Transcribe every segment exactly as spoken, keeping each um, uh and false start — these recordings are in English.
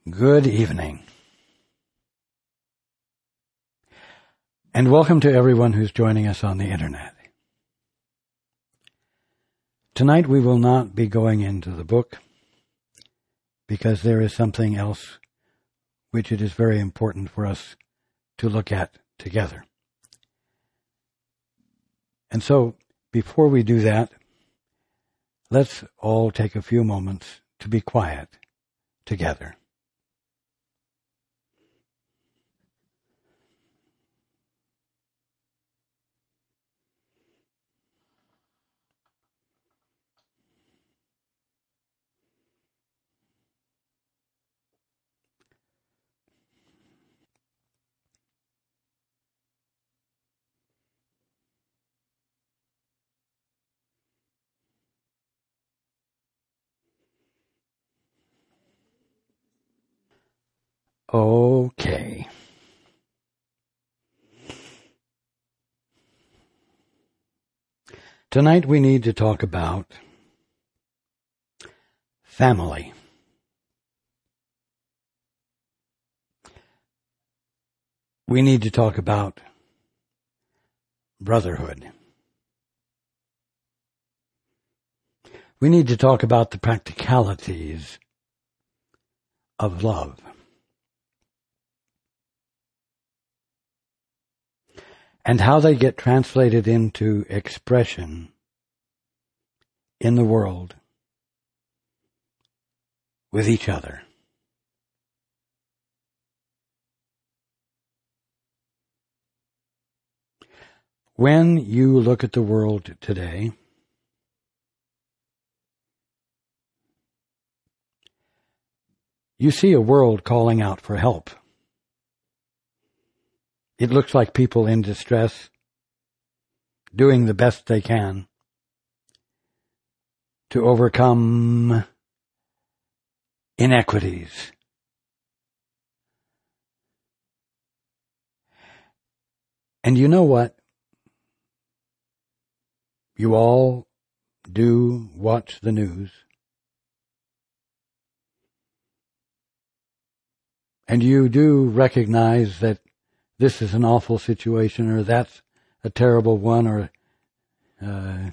Good evening. And welcome to everyone who's joining us on the internet. Tonight we will not be going into the book because there is something else which it is very important for us to look at together. And so, before we do that, let's all take a few moments to be quiet together. Okay. Tonight we need to talk about family. We need to talk about brotherhood. We need to talk about the practicalities of love. And how they get translated into expression in the world with each other. When you look at the world today, you see a world calling out for help. It looks like people in distress, doing the best they can to overcome inequities. And you know what? You all do watch the news. And you do recognize that this is an awful situation, or that's a terrible one, or uh,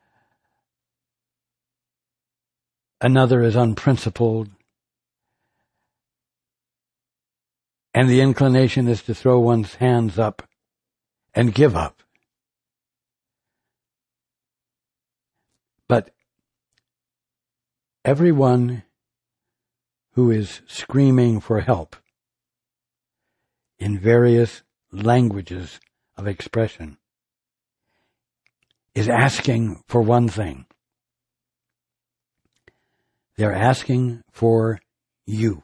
another is unprincipled. And the inclination is to throw one's hands up and give up. But everyone who is screaming for help in various languages of expression is asking for one thing. They're asking for you.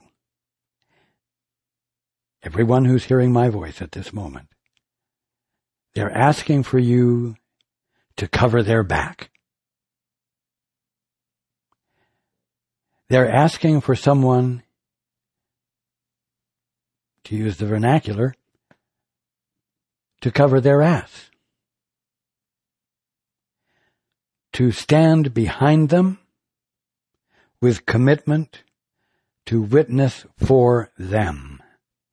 Everyone who's hearing my voice at this moment. They're asking for you to cover their back. They're asking for someone, to use the vernacular, to cover their ass. To stand behind them with commitment to witness for them.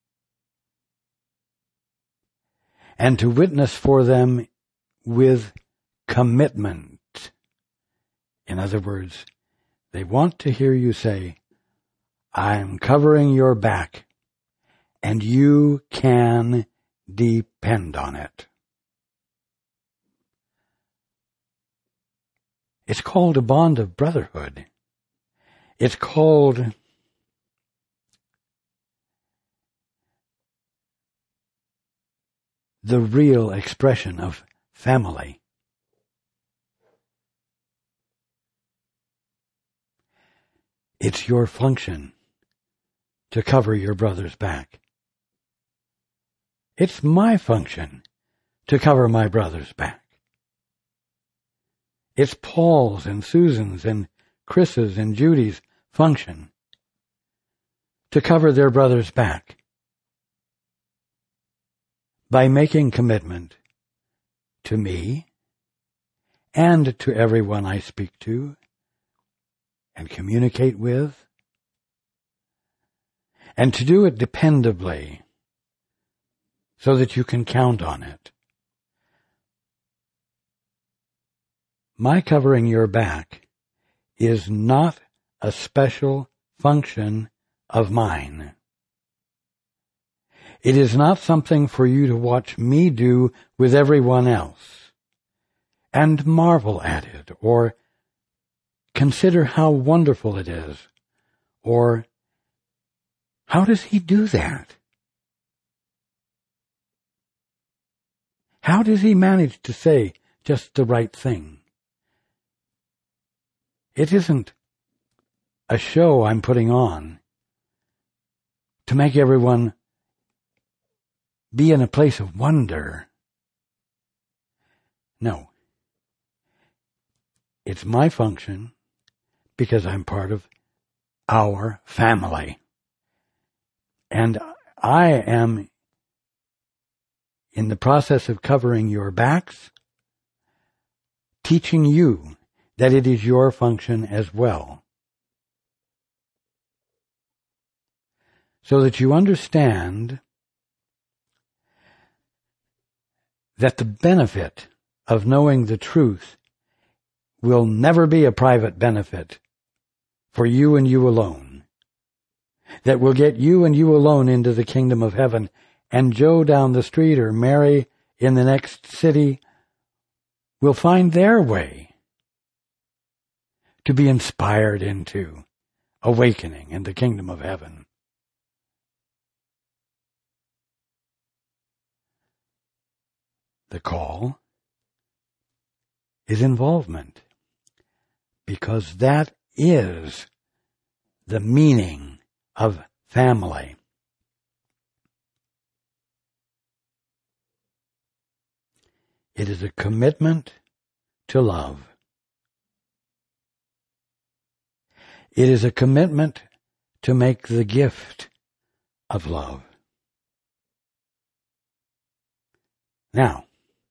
And to witness for them with commitment. In other words, they want to hear you say, I'm covering your back, and you can depend on it. It's called a bond of brotherhood. It's called the real expression of family. It's your function to cover your brother's back. It's my function to cover my brother's back. It's Paul's and Susan's and Chris's and Judy's function to cover their brother's back by making commitment to me and to everyone I speak to and communicate with and to do it dependably so that you can count on it. My covering your back is not a special function of mine. It is not something for you to watch me do with everyone else and marvel at it, or consider how wonderful it is, or how does he do that? How does he manage to say just the right thing? It isn't a show I'm putting on to make everyone be in a place of wonder. No. It's my function because I'm part of our family. And I am in the process of covering your backs, teaching you that it is your function as well. So that you understand that the benefit of knowing the truth will never be a private benefit for you and you alone, that will get you and you alone into the kingdom of heaven, and Joe down the street or Mary in the next city will find their way to be inspired into awakening in the kingdom of heaven. The call is involvement, because that is the meaning of family. It is a commitment to love. It is a commitment to make the gift of love. Now,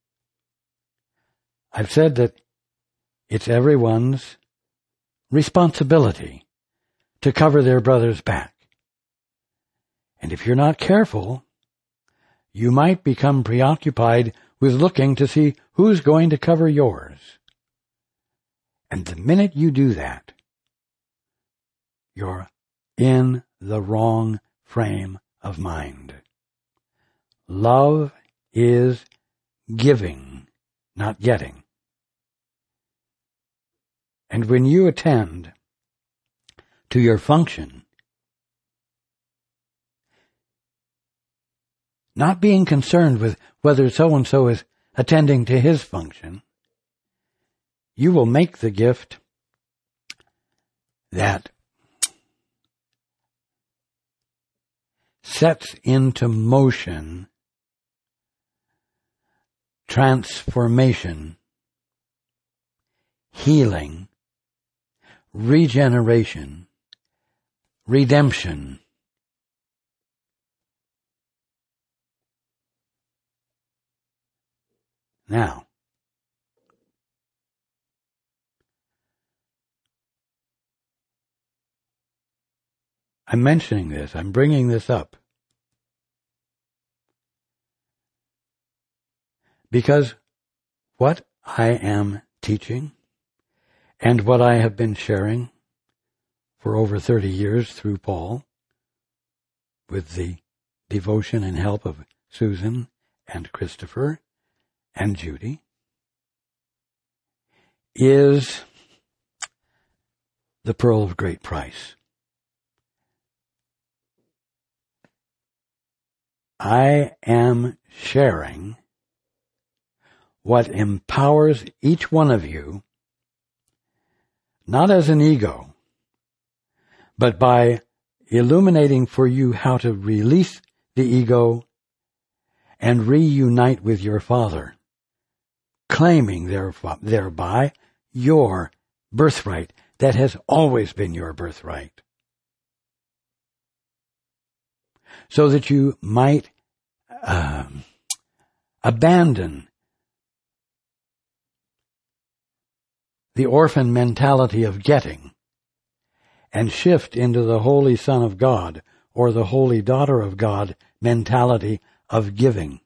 I've said that it's everyone's responsibility to cover their brother's back. And if you're not careful, you might become preoccupied with looking to see who's going to cover yours. And the minute you do that, you're in the wrong frame of mind. Love is giving, not getting. And when you attend to your function, not being concerned with whether so-and-so is attending to his function, you will make the gift that sets into motion transformation, healing, regeneration, redemption. Now, I'm mentioning this, I'm bringing this up, because what I am teaching and what I have been sharing for over thirty years through Paul, with the devotion and help of Susan and Christopher and Judy, is the pearl of great price. I am sharing what empowers each one of you, not as an ego, but by illuminating for you how to release the ego and reunite with your Father, claiming thereby your birthright that has always been your birthright, so that you might um, abandon the orphan mentality of getting and shift into the Holy Son of God, or the holy daughter of God mentality of giving.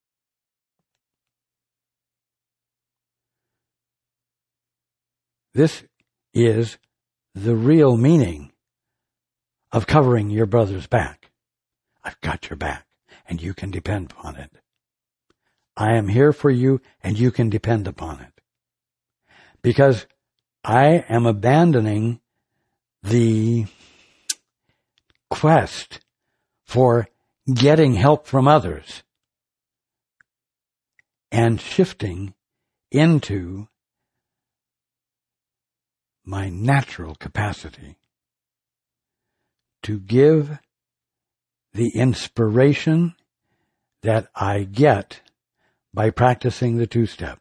This is the real meaning of covering your brother's back. I've got your back, and you can depend upon it. I am here for you, and you can depend upon it. Because I am abandoning the quest for getting help from others and shifting into my natural capacity to give the inspiration that I get by practicing the two-step.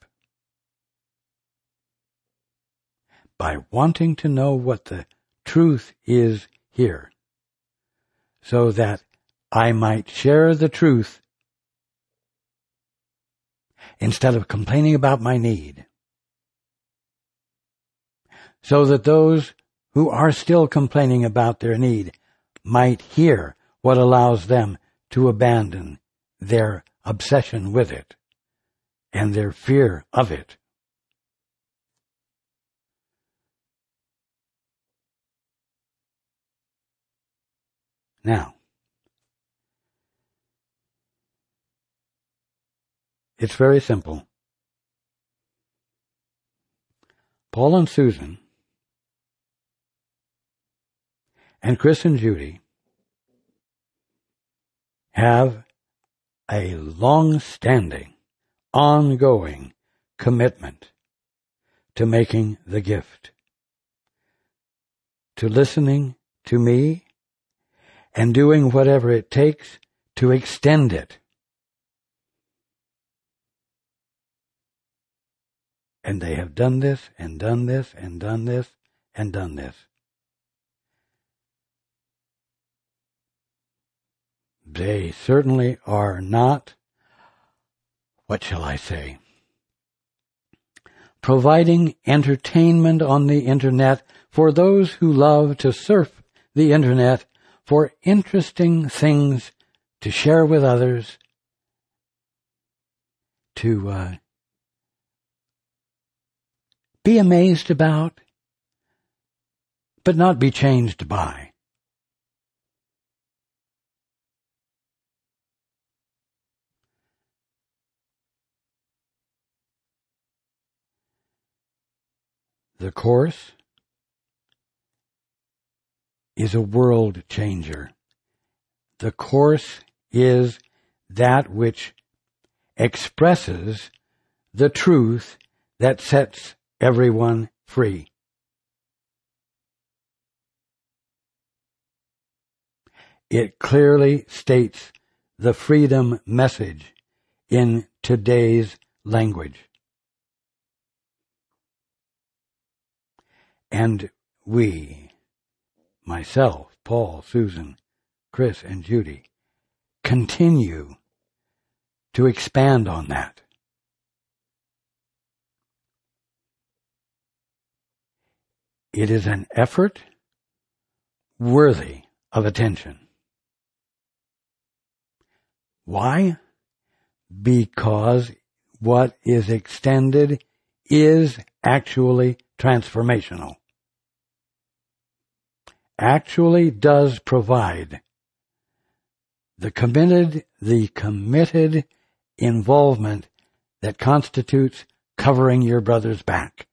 By wanting to know what the truth is here, so that I might share the truth instead of complaining about my need. So that those who are still complaining about their need might hear what allows them to abandon their obsession with it and their fear of it. Now, it's very simple. Paul and Susan and Chris and Judy have a long-standing, ongoing commitment to making the gift, to listening to me, and doing whatever it takes to extend it. And they have done this, and done this, and done this, and done this. They certainly are not, what shall I say, providing entertainment on the internet for those who love to surf the internet for interesting things to share with others, to uh, be amazed about, but not be changed by. The Course is a world changer. The Course is that which expresses the truth that sets everyone free. It clearly states the freedom message in today's language. And we, myself, Paul, Susan, Chris, and Judy, continue to expand on that. It is an effort worthy of attention. Why? Because what is extended is actually transformational. Actually does provide the committed, the committed involvement that constitutes covering your brother's back.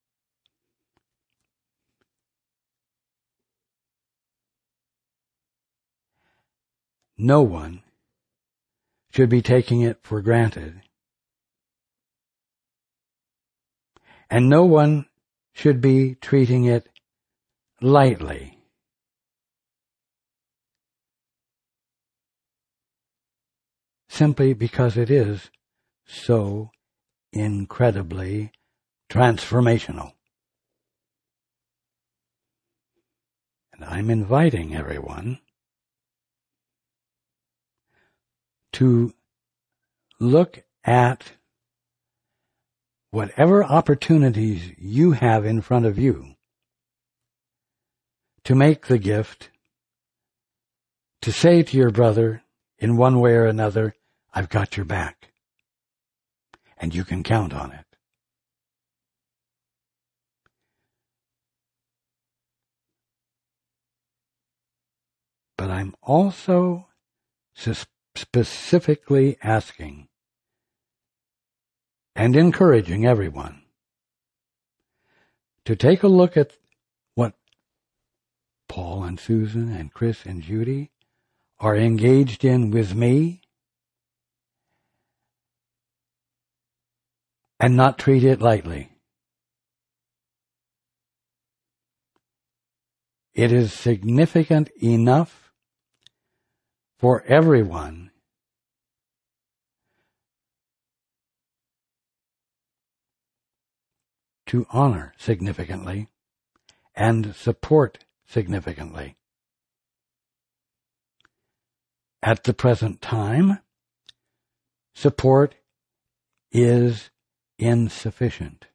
No one should be taking it for granted. And no one should be treating it lightly. Simply because it is so incredibly transformational. And I'm inviting everyone to look at whatever opportunities you have in front of you to make the gift, to say to your brother in one way or another, I've got your back, and you can count on it. But I'm also specifically asking and encouraging everyone to take a look at what Paul and Susan and Chris and Judy are engaged in with me and not treat it lightly. It is significant enough for everyone to honor significantly and support significantly. At the present time, support is insufficient.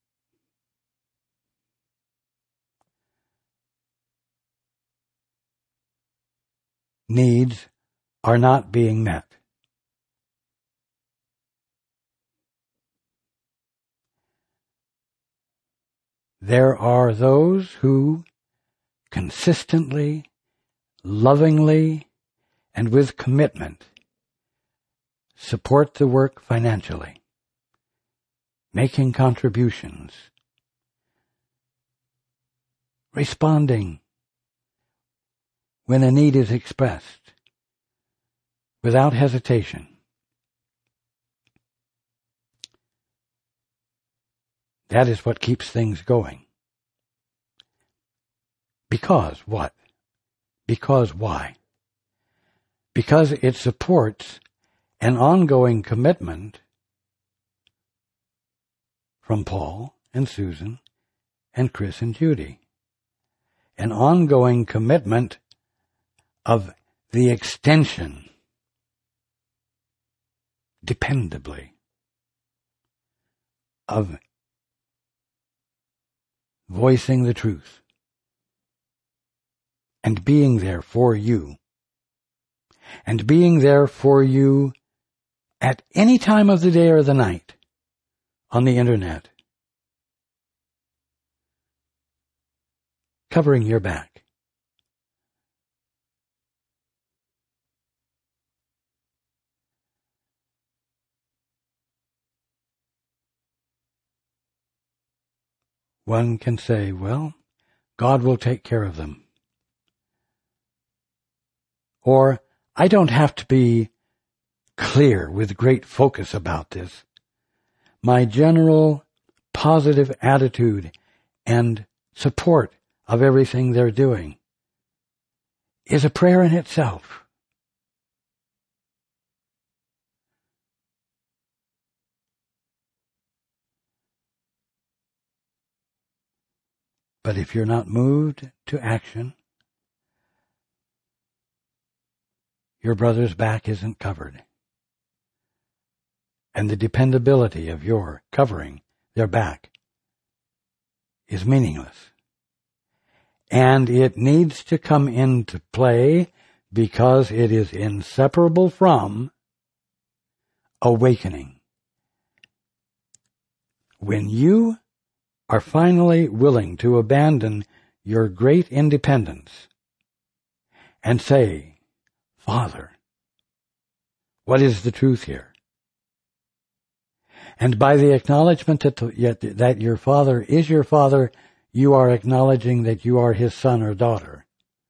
Needs are not being met. There are those who consistently, lovingly, and with commitment support the work financially, making contributions, responding when a need is expressed, without hesitation. That is what keeps things going. Because what? Because why? Because it supports an ongoing commitment from Paul and Susan and Chris and Judy. An ongoing commitment of the extension, dependably, of voicing the truth and being there for you, and being there for you at any time of the day or the night on the internet, covering your back. One can say, well, God will take care of them. Or, I don't have to be clear with great focus about this. My general positive attitude and support of everything they're doing is a prayer in itself. But if you're not moved to action, your brother's back isn't covered. And the dependability of your covering their back is meaningless. And it needs to come into play because it is inseparable from awakening. When you are finally willing to abandon your great independence and say, Father, what is the truth here? And by the acknowledgement that, the, that your Father is your Father, you are acknowledging that you are His son or daughter.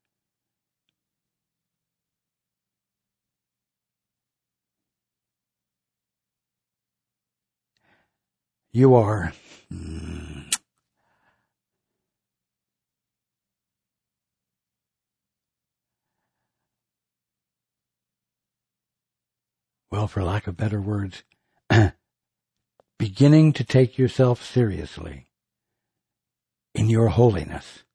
You are mm, well, for lack of better words, beginning to take yourself seriously in your holiness,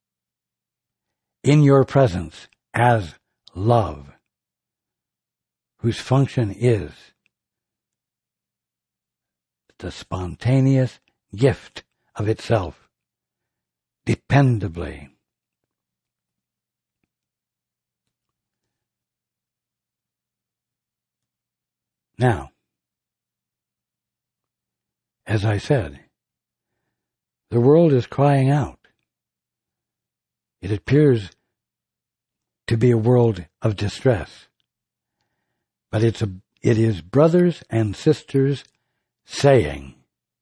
in your presence as love, whose function is the spontaneous gift of itself, dependably. Now, as I said, the world is crying out. It appears to be a world of distress. But it's a, it is brothers and sisters saying,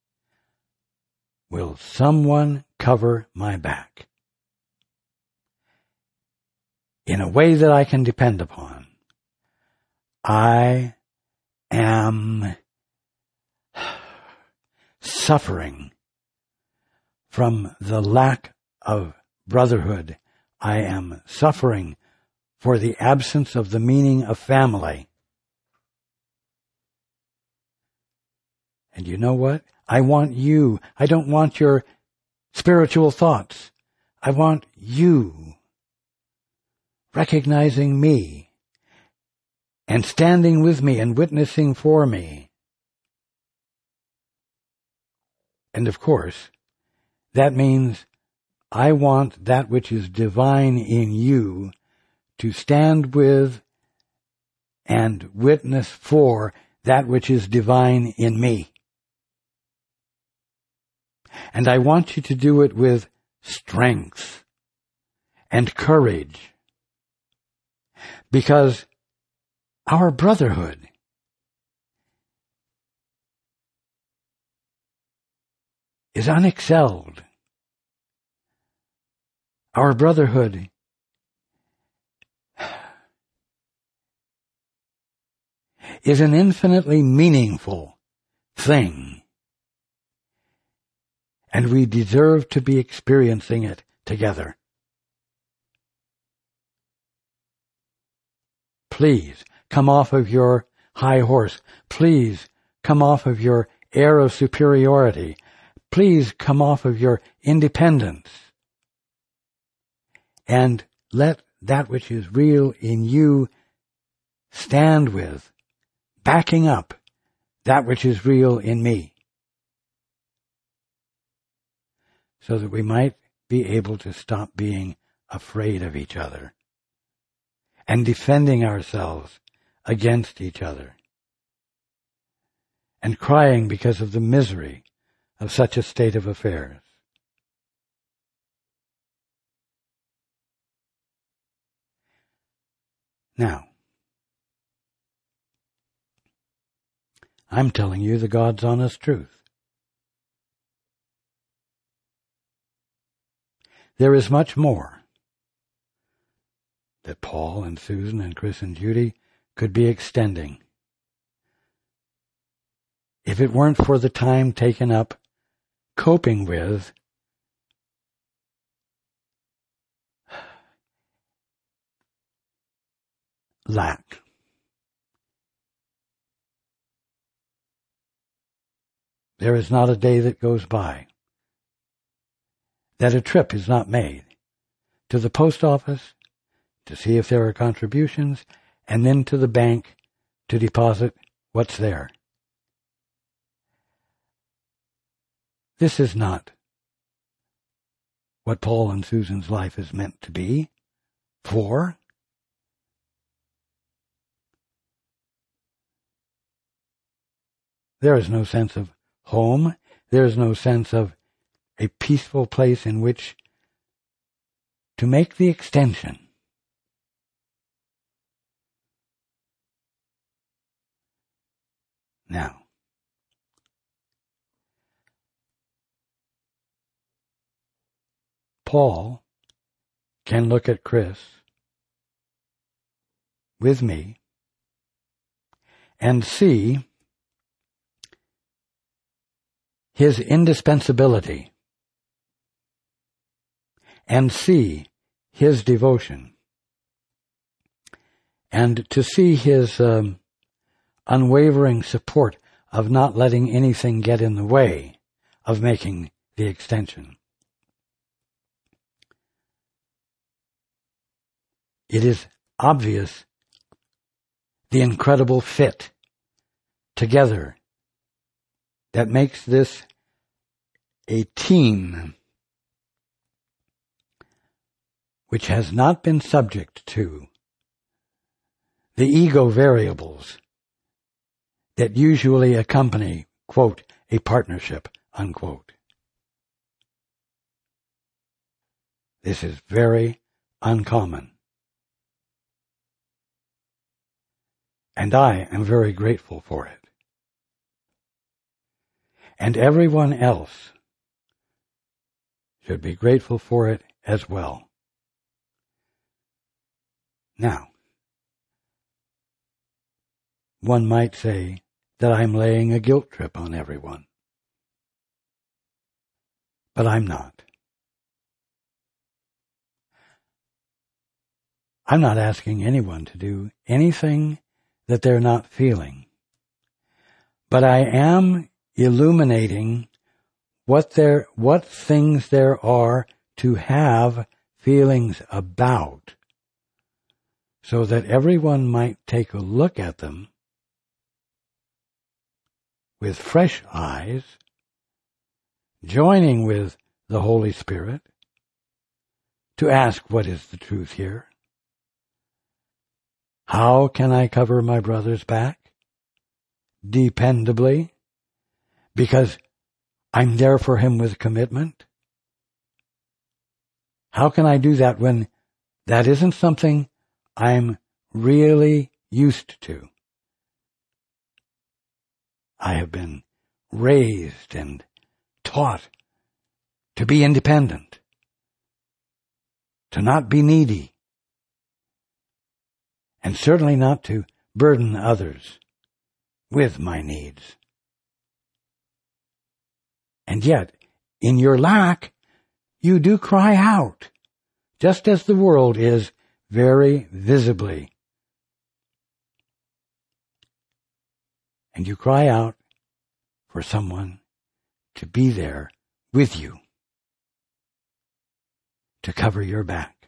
will someone cover my back in a way that I can depend upon? I am suffering from the lack of brotherhood. I am suffering for the absence of the meaning of family. And you know what? I want you. I don't want your spiritual thoughts. I want you recognizing me and standing with me and witnessing for me. And of course, that means I want that which is divine in you to stand with and witness for that which is divine in me. And I want you to do it with strength and courage, because our brotherhood is unexcelled. Our brotherhood is an infinitely meaningful thing, and we deserve to be experiencing it together. Please come off of your high horse. Please come off of your air of superiority. Please come off of your independence. And let that which is real in you stand with, backing up that which is real in me, so that we might be able to stop being afraid of each other and defending ourselves against each other and crying because of the misery of such a state of affairs. Now, I'm telling you the God's honest truth. There is much more that Paul and Susan and Chris and Judy could be extending if it weren't for the time taken up coping with lack. There is not a day that goes by that a trip is not made to the post office to see if there are contributions, and then to the bank to deposit what's there. This is not what Paul and Susan's life is meant to be for. There is no sense of home. There is no sense of a peaceful place in which to make the extension. Now, Paul can look at Chris with me and see his indispensability and see his devotion and to see his um, unwavering support of not letting anything get in the way of making the extension. It is obvious the incredible fit together that makes this a team which has not been subject to the ego variables that usually accompany, quote, a partnership, unquote. This is very uncommon. And I am very grateful for it. And everyone else should be grateful for it as well. Now, one might say that I'm laying a guilt trip on everyone. But I'm not. I'm not asking anyone to do anything that they're not feeling. But I am illuminating what there, what things there are to have feelings about, so that everyone might take a look at them with fresh eyes, joining with the Holy Spirit to ask, what is the truth here? How can I cover my brother's back? Dependably, because I'm there for him with commitment? How can I do that when that isn't something I'm really used to? I have been raised and taught to be independent, to not be needy, and certainly not to burden others with my needs. And yet, in your lack, you do cry out, just as the world is very visibly. And you cry out for someone to be there with you, to cover your back,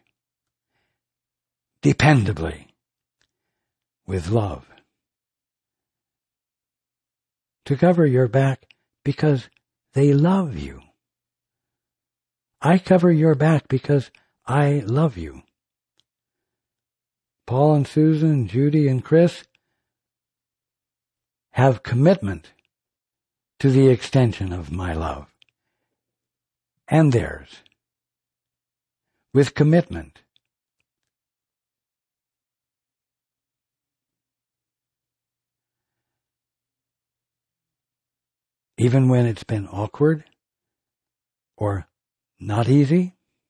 dependably, with love. To cover your back because they love you. I cover your back because I love you. Paul and Susan, Judy and Chris have commitment to the extension of my love and theirs, with commitment. Even when it's been awkward or not easy.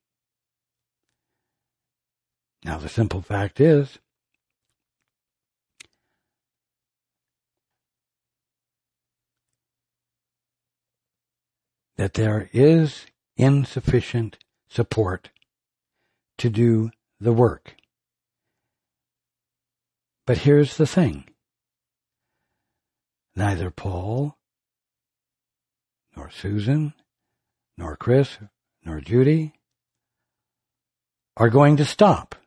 Now the simple fact is, that there is insufficient support to do the work. But here's the thing. Neither Paul, nor Susan, nor Chris, nor Judy are going to stop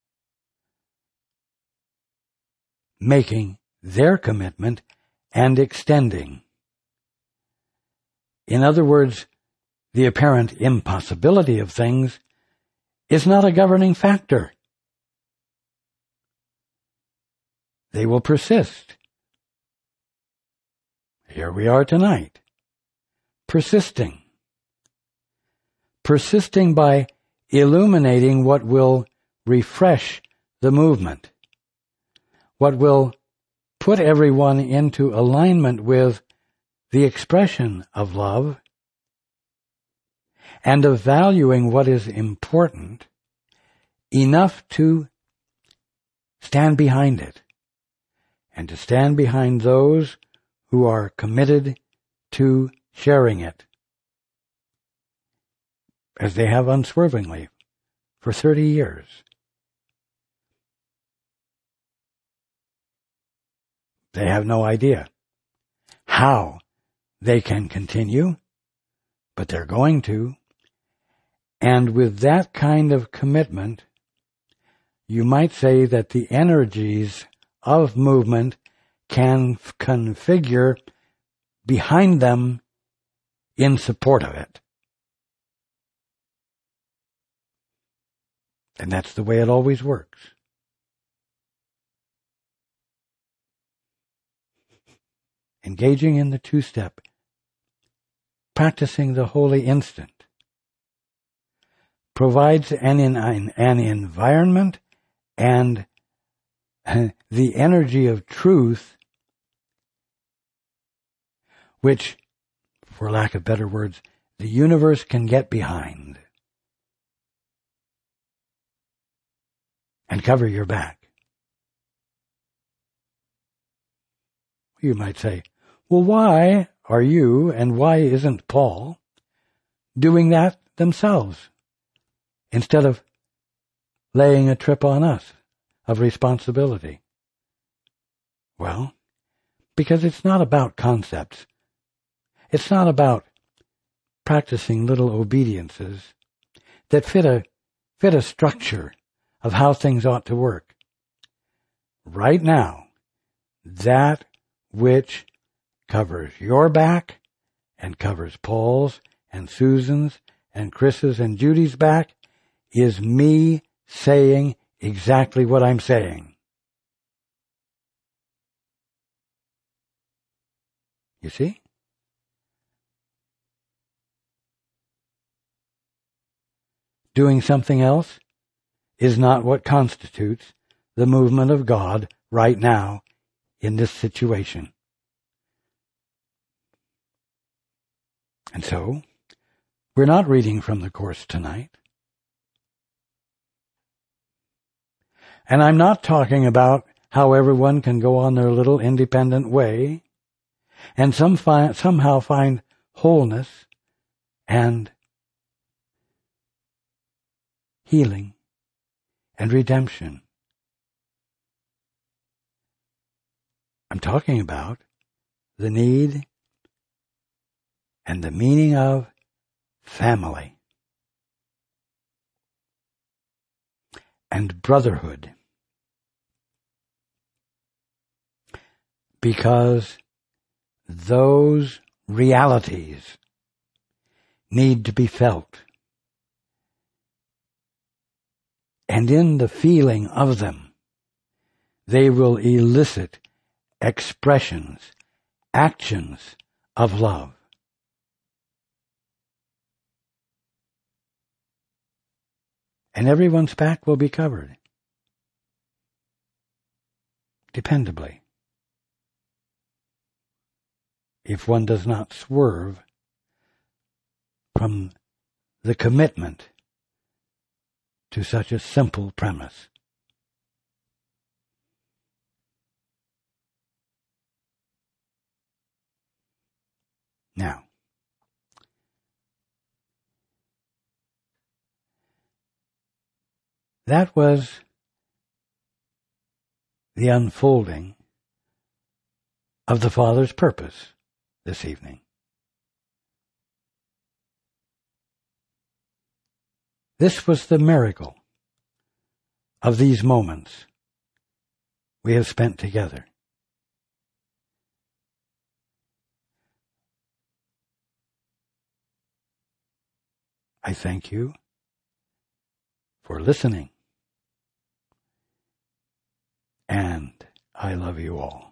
making their commitment and extending. In other words, the apparent impossibility of things is not a governing factor. They will persist. Here we are tonight, persisting. Persisting by illuminating what will refresh the movement, what will put everyone into alignment with the expression of love, and of valuing what is important enough to stand behind it, and to stand behind those who are committed to sharing it, as they have unswervingly for thirty years. They have no idea how they can continue, but they're going to. And with that kind of commitment, you might say that the energies of movement can configure behind them in support of it. And that's the way it always works. engaging in the two-step, practicing the holy instant, provides an, an, an environment and the energy of truth which, for lack of better words, the universe can get behind and cover your back. You might say, well, why are you and why isn't Paul doing that themselves instead of laying a trip on us of responsibility? Well, because it's not about concepts. It's not about practicing little obediences that fit a, fit a structure of how things ought to work. Right now, that which covers your back and covers Paul's and Susan's and Chris's and Judy's back is me saying exactly what I'm saying. You see? Doing something else is not what constitutes the movement of God right now in this situation. And so, we're not reading from the Course tonight. And I'm not talking about how everyone can go on their little independent way and some fi- somehow find wholeness and healing and redemption. I'm talking about the need and the meaning of family and brotherhood. Because those realities need to be felt. And in the feeling of them, they will elicit expressions, actions of love. And everyone's back will be covered. Dependably. If one does not swerve from the commitment to such a simple premise. Now, that was the unfolding of the Father's purpose this evening. This was the miracle of these moments we have spent together. I thank you for listening, and I love you all.